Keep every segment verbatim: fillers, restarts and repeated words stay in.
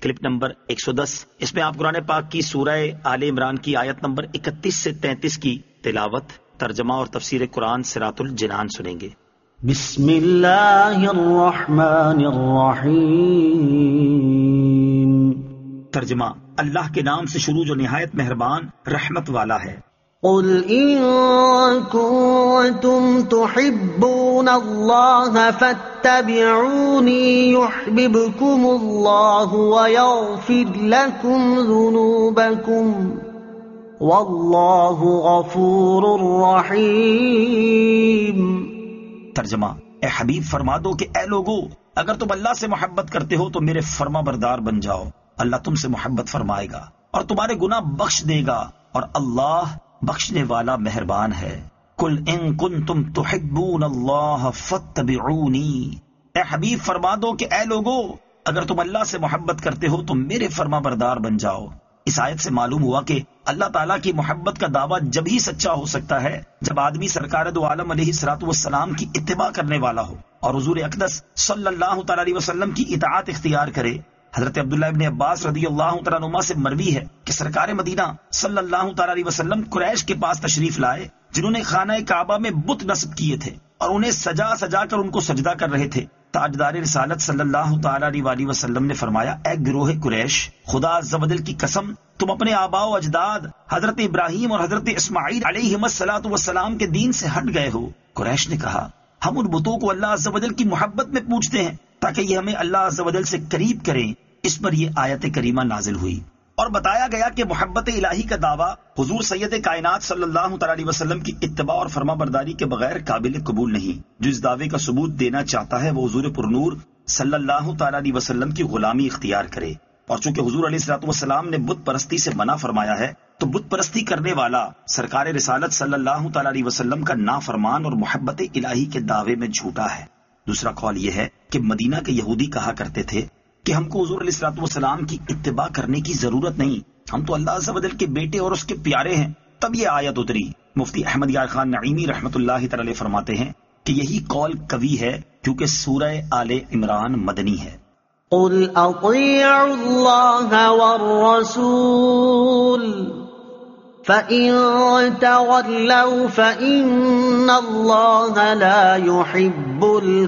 Clip number ایک سو دس، اس میں آپ قرآن پاک کی سورہ آل عمران کی آیت نمبر اکتیس سے تینتیس کی تلاوت، ترجمہ اور تفسیر قرآن صراط الجنان سنیں گے۔ بسم اللہ الرحمن الرحیم۔ ترجمہ، اللہ کے نام سے شروع جو نہایت مہربان رحمت والا ہے۔ قل ان کنتم تحبون اللہ فاتبعونی یحببکم اللہ ویغفر لکم ذنوبکم واللہ غفور رحیم۔ ترجمہ، اے حبیب فرما دو کہ اے لوگو، اگر تم اللہ سے محبت کرتے ہو تو میرے فرما بردار بن جاؤ، اللہ تم سے محبت فرمائے گا اور تمہارے گناہ بخش دے گا، اور اللہ بخشنے والا مہربان ہے۔ قل ان کنتم تحبون اللہ فاتبعونی، اے حبیب فرما دو کہ اے لوگو، اگر تم اللہ سے محبت کرتے ہو تو میرے فرما بردار بن جاؤ۔ اس آیت سے معلوم ہوا کہ اللہ تعالیٰ کی محبت کا دعویٰ جب ہی سچا ہو سکتا ہے جب آدمی سرکار دو عالم علیہ الصلوۃ والسلام کی اتباع کرنے والا ہو اور حضور اقدس صلی اللہ تعالی علیہ وسلم کی اطاعت اختیار کرے۔ حضرت عبداللہ ابن عباس رضی اللہ تعالیٰ عنہما سے مروی ہے کہ سرکار مدینہ صلی اللہ تعالی علیہ وسلم قریش کے پاس تشریف لائے جنہوں نے خانہ کعبہ میں بت نصب کیے تھے اور انہیں سجا سجا کر ان کو سجدہ کر رہے تھے۔ تاجدار رسالت صلی اللہ تعالی علیہ وسلم نے فرمایا، اے گروہ قریش، خدا عز و جل کی قسم، تم اپنے آباء و اجداد حضرت ابراہیم اور حضرت اسماعیل علیہم الصلوۃ والسلام کے دین سے ہٹ گئے ہو۔ قریش نے کہا، ہم ان بتوں کو اللہ عز و جل کی محبت میں پوجتے ہیں تاکہ یہ ہمیں اللہ عز و جل سے قریب کریں۔ اس پر یہ آیت کریمہ نازل ہوئی اور بتایا گیا کہ محبت الہی کا دعویٰ حضور سید کائنات صلی اللہ تعالی علیہ وسلم کی اتباع اور فرما برداری کے بغیر قابل قبول نہیں۔ جو اس دعوے کا ثبوت دینا چاہتا ہے وہ حضور پرنور صلی اللہ تعالی علیہ وسلم کی غلامی اختیار کرے، اور چونکہ حضور علیہ الصلوۃ والسلام نے بت پرستی سے منع فرمایا ہے تو بت پرستی کرنے والا سرکار رسالت صلی اللہ تعالی علیہ وسلم کا نافرمان اور محبت الہی کے دعوے میں جھوٹا ہے۔ دوسرا قول یہ ہے کہ مدینہ کے یہودی کہا کرتے تھے کہ ہم کو حضور علیہ الصلوۃ والسلام کی اتباع کرنے کی ضرورت نہیں، ہم تو اللہ عز و جل کے بیٹے اور اس کے پیارے ہیں۔ تب یہ آیت اتری۔ مفتی احمد یار خان نعیمی رحمۃ اللہ تعالی فرماتے ہیں کہ یہی قول قوی ہے کیونکہ سورہ آل عمران مدنی ہے۔ قل اطیعوا اللہ والرسول فَإِن تَوَلَّوْا فَإِنَّ اللَّهَ لَا يُحِبُّ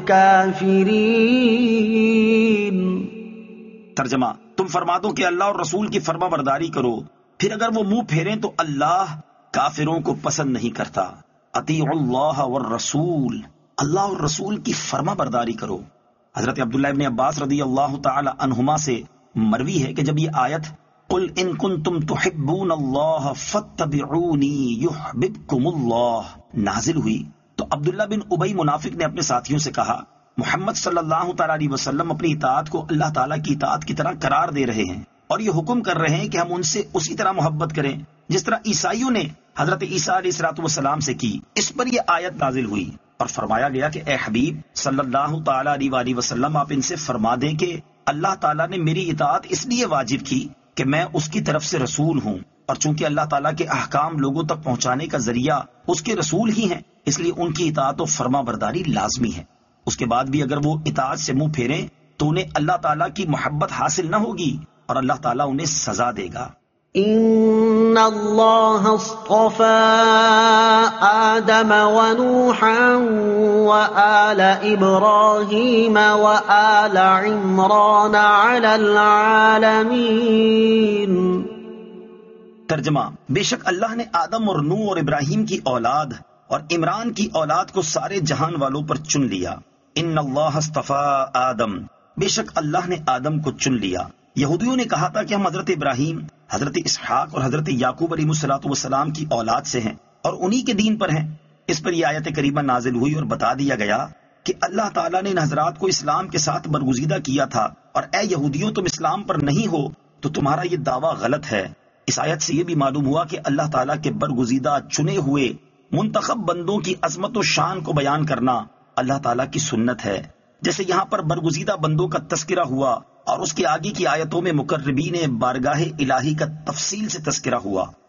الْكَافِرِينَ۔ ترجمہ، تم فرما دو کہ اللہ اور رسول کی فرما برداری کرو، پھر اگر وہ منہ پھیریں تو اللہ کافروں کو پسند نہیں کرتا۔ اطیعوا اللہ والرسول، اللہ اور رسول کی فرما برداری کرو۔ حضرت عبداللہ ابن عباس رضی اللہ تعالی عنہما سے مروی ہے کہ جب یہ آیت قل ان کنتم تحبون اللہ فاتبعونی یحببکم اللہ نازل ہوئی تو عبداللہ بن ابی منافق نے اپنے ساتھیوں سے کہا، محمد صلی اللہ تعالی علیہ وسلم اپنی اطاعت کو اللہ تعالیٰ کی اطاعت کی طرح قرار دے رہے ہیں اور یہ حکم کر رہے ہیں کہ ہم ان سے اسی طرح محبت کریں جس طرح عیسائیوں نے حضرت عیسیٰ علیہ الصلوۃ والسلام سے کی۔ اس پر یہ آیت نازل ہوئی اور فرمایا گیا کہ اے حبیب صلی اللہ تعالی علیہ وسلم، آپ ان سے فرما دیں کہ اللہ تعالیٰ نے میری اطاعت اس لیے واجب کی کہ میں اس کی طرف سے رسول ہوں، اور چونکہ اللہ تعالیٰ کے احکام لوگوں تک پہنچانے کا ذریعہ اس کے رسول ہی ہیں، اس لیے ان کی اطاعت و فرما برداری لازمی ہے۔ اس کے بعد بھی اگر وہ اطاعت سے منہ پھیریں تو انہیں اللہ تعالیٰ کی محبت حاصل نہ ہوگی اور اللہ تعالیٰ انہیں سزا دے گا۔ ان اللہ اصطفى آدم ونوحا وآل ابراہیم وآل عمران علی العالمین۔ ترجمہ، بے شک اللہ نے آدم اور نوح اور ابراہیم کی اولاد اور عمران کی اولاد کو سارے جہان والوں پر چن لیا۔ ان اللہ اصطفى آدم، بے شک اللہ نے آدم کو چن لیا۔ یہودیوں نے کہا تھا کہ ہم حضرت ابراہیم، حضرت اسحاق اور حضرت یعقوب علیہ الصلوۃ والسلام کی اولاد سے ہیں اور انہی کے دین پر ہیں۔ اس پر یہ آیت کریمہ نازل ہوئی اور بتا دیا گیا کہ اللہ تعالیٰ نے ان حضرات کو اسلام کے ساتھ برگزیدہ کیا تھا، اور اے یہودیوں، تم اسلام پر نہیں ہو تو تمہارا یہ دعویٰ غلط ہے۔ اس آیت سے یہ بھی معلوم ہوا کہ اللہ تعالیٰ کے برگزیدہ چنے ہوئے منتخب بندوں کی عظمت و شان کو بیان کرنا اللہ تعالیٰ کی سنت ہے۔ جیسے یہاں پر برگزیدہ بندوں کا تذکرہ ہوا اور اس کے آگے کی آیتوں میں مقربین بارگاہ الہی کا تفصیل سے تذکرہ ہوا۔